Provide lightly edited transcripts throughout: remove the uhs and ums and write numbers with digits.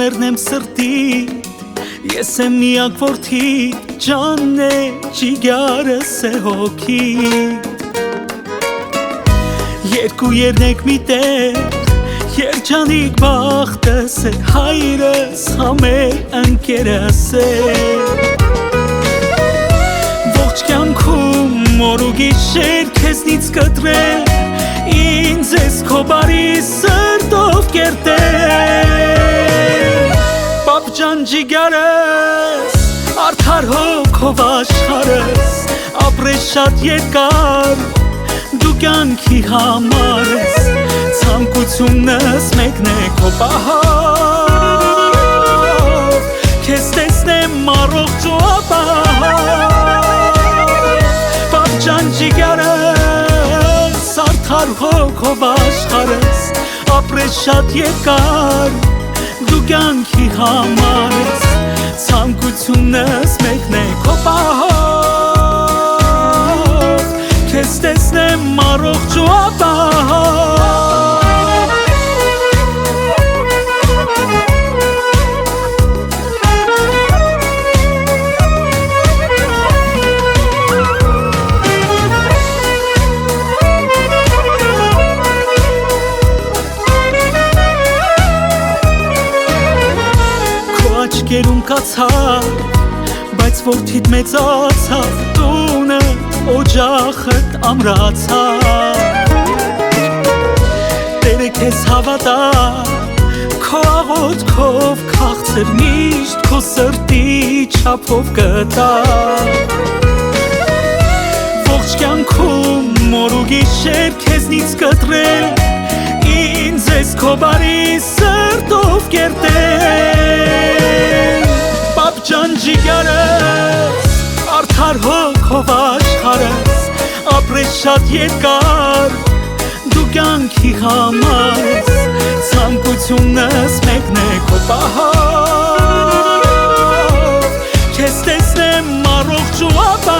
Տոներն եմ սրտի, ես եմ միակ որդի, ջանն է ճիգարս է հոգի։ Երկու երնեք մի տեղ, երջանիկ բախտս է, հայրս համեր ընկերս է։ Ողջ կյանքում օր ու գիշեր քեզնից կտրել, ինձ ես քո բարի սրտով կերտել։ Պապ ջան ջիգարս, արդար հոգով աշխարհս, ապրես շատ երկար, դու կյանքի համար ես, ցանկությունս մեկն է քո պահով, քեզ տեսնեմ առողջ ու ապահով։ Պապ ջան ջիգարս, արդար հոգով աշխարհս, ապրես շատ երկար, դու կյանքի համար ես, ցանկությունս մեկն է քո պահով, քեզ տեսնեմ առողջ ու ապահով։ Աչքերում կացավ, բայց որդիդ մեծացավ, տունը օջախդ ամրացավ։ Տերը քեզ հավատա, քո աղոթքով քաղցր միշտ քո սրտի չափով կտա։ Ողջ կյանքում օր ու գիշեր քեզնից կտրել, ինձ ես քո բարի սրտով կերտել։ Պապ ջան ջիգարս, արդար հոգով աշխարհս, ապրես շատ երկար, դու կյանքի համար ես, ցանկությունս մեկն է քո պահով, քեզ տեսնեմ առողջ ու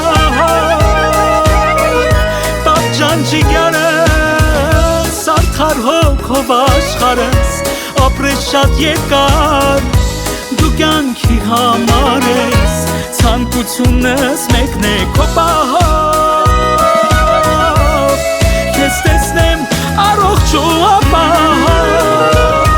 ապահով։ Պապ ջան ջիգարս, արդար հոգով աշխարհս, ապրես շատ երկար, դու կյանքի համար ես, ցանկությունս մեկն է քո պահով, քեզ տեսնեմ առողջ ու ապահով։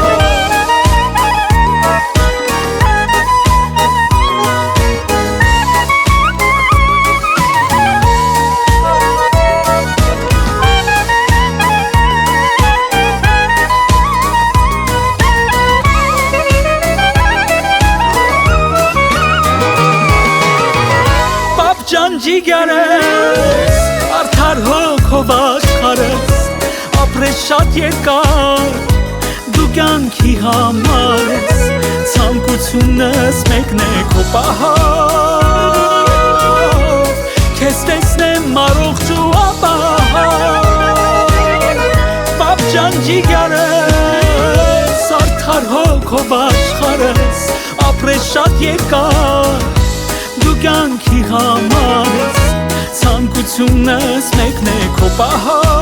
Ջան ջիգարս, արդար հոգով աշխարհս, ապրես շատ երկար, դու կյանքի համար ես, ցանկությունս մեկն է քո պահով, քեզ տեսնեմ առողջ ու ապահով։ Պապ ջան ջիգարս, արդար հոգով աշխարհս, ապրես շատ երկար, դու կյանքի համար ես, ցանկությունս մեկն է քո պահով,